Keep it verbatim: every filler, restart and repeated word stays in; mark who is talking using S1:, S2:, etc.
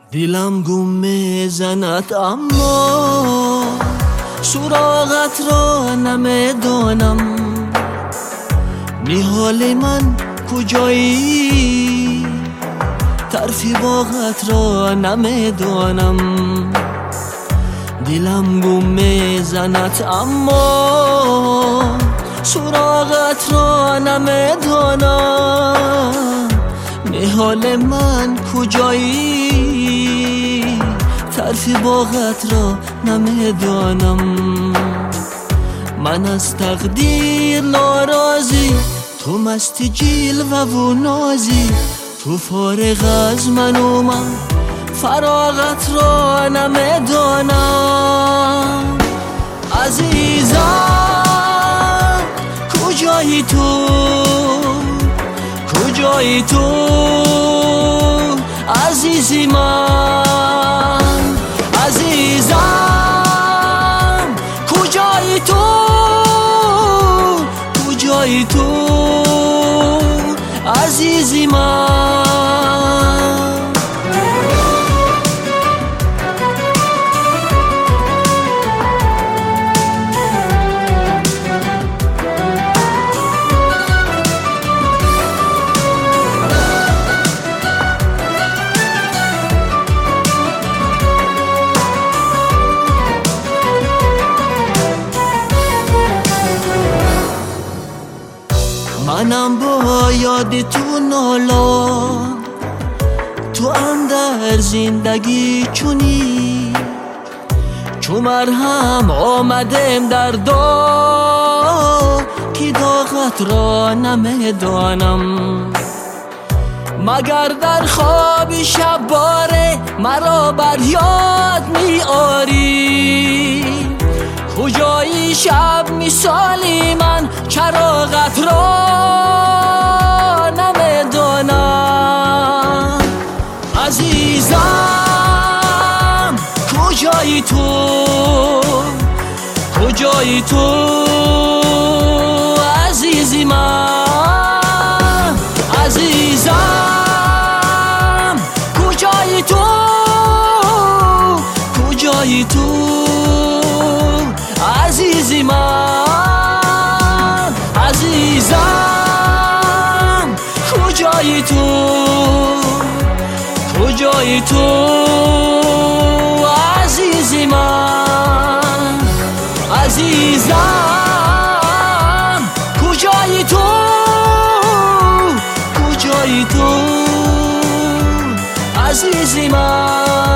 S1: دلم گم میزند اما سراغت را نمیدانم، نهال من کجایی طرف باغت را نمیدانم. دلم گم میزند اما سراغت را نمیدانم، نهال من کجایی طرف باغت را نمیدانم. من از تقدیر ناراضی، تو مست جلوه و نازی، تو فارغ از من و من فراغت را نمیدانم. عزیزم کجایی تو، کجایی تو عزیزی من، عزیزم کجایی تو، کجایی تو عزیزی من. منم با یاد تو نالان، تو هم در زندگی چونی، چو مرهم آمدم در داغ که داغت را نمیدانم. مگر در خواب شب باره مرا بر یاد می آری، کجایی شب مثالی من چراغت را نمیدانم. عزیزم کجایی تو، کجایی تو عزیزی من، عزیزم کجایی تو، کجایی تو عزیزی من، عزیزم کجایی تو، کجایی تو عزیزی من، عزیزم کجایی تو، کجایی تو عزیزی من.